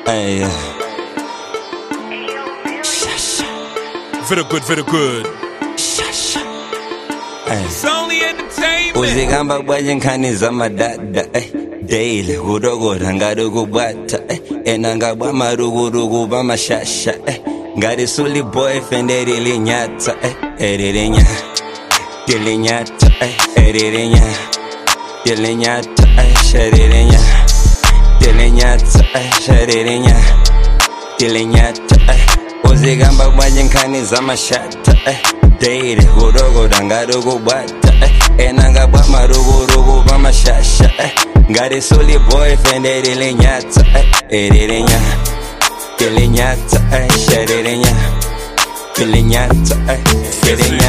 Hey, Very good, very good. hey. It's only entertainment. Uzikamba bwaje nkhani zamadada daily kudokoda ngati kubwata ena bwa marukuruku pamashasha ngati suli boyfriend erilinyata erilinya dilinyata erilinya dilinyata sherilinya dilinyata sherilinya dilinyata uzikamba bwaje nkhani zamashata daily kudokoda ngati kubwata ena bwa marukuruku pamashasha ngati suli boyfriend erilinyata erilinya dilinyata sherilinya dilinyata sherilinya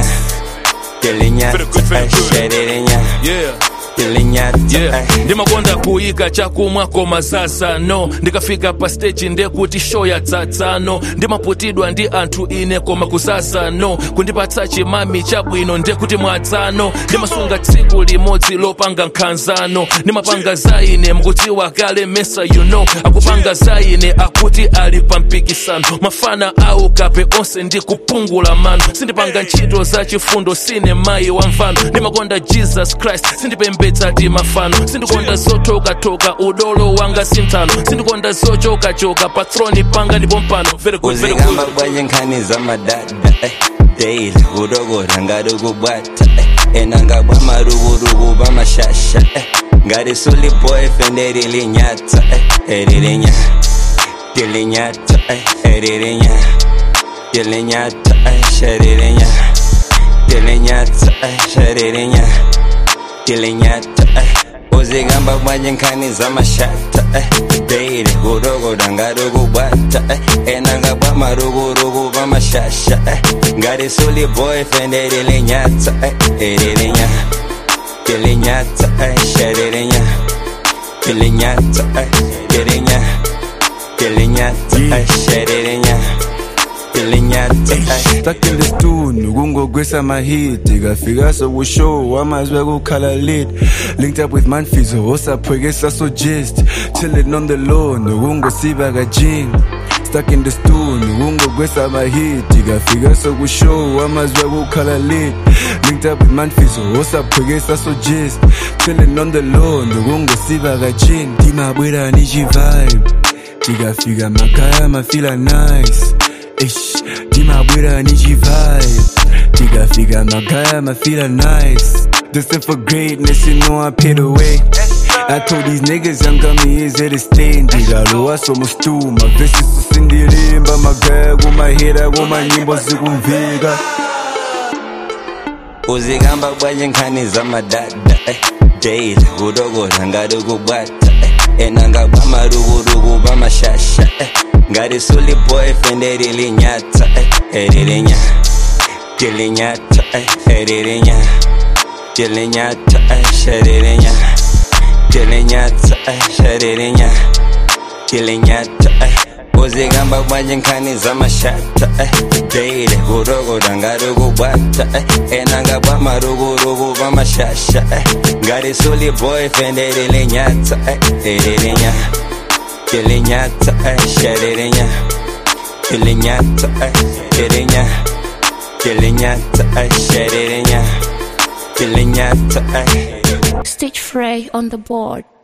dilinyata sherilinya Yeah. dilinyata ndimakonda kuyika chakumwako mazazano ndikafika pa stage ndekuti show ya tsatsano ndimaputidwa ndi anthu ine koma kuzazano kundipatsa chimami chabwino ndekuti mwadzano ndimasunga tsiku limodzi lopanga nkhanzano ndimapanga za ine mukudziwa kale mesa akupanga za ine akuti ali pa mpikisano mafana awo kape onse ndikupungula mano sindipanga ntchito za chifundo sine mayi wa mfano ndimakonda Jesus Christ sindipembedza ti mafano sindikonda zotoka udolo wanga sintano sindikonda zochoka patroni panga ndipo mpano very good very uzikamba good bwaje nkhani zamadada daily kudokoda ngati kubwata ena bwa marukuruku pamashasha ngati suli boyfriend erilinyata erilinya dilinyata erilinya dilinyata sherilinya dilinyata sherilinya dilinyata uzikamba bwaje nkhani zamashata daily kudokoda ngati kubwata ena bwa marukuruku pamashasha ngati suli boyfriend erilinyata erilinya dilinyata sherilinya dilinyata dilinya dilinyata sherilinya dilinyata Stuck in the stone, kungogwesa mahit Ikafika so show, amazwe kukhala lit Linked up with Manfizo, osaphwekesa so gist Chillin' on the lawn, kungosiba kajin Stuck in the stone, kungogwesa mahit Ikafika so show, amazwe kukhala lit Linked up with Manfizo, osaphwekesa so gist Chillin' on the lawn, kungosiba kajin Timabwera nichi vibe Ikafika makaya mafila nice Ish, Dimabwera nichi vibe Tikafika magaya ma feelin' nice Destined for greatness, you know I paid the way I told these niggas I'm gonna is at a stand Ndikalowa somustuma Vesi susindilimba magaya kumahera kumanyimbo zikumvika uzikamba bwaje nkhani zamadada daily kudokoda ngati kubwata ena bwa marukuruku pamashasha ngati suli boyfriend erilinyata erilinya dilinyata erilinya dilinyata sherilinya dilinyata sherilinya dilinyata uzikamba bwaje nkhani zamashata daily kudokoda ngati kubwata ena bwa marukuruku pamashasha ngati suli boyfriend erilinyata erilinya dilinyata sherilinya dilinyata dilinya dilinyata sherilinya dilinyata Stitch Frey on the board.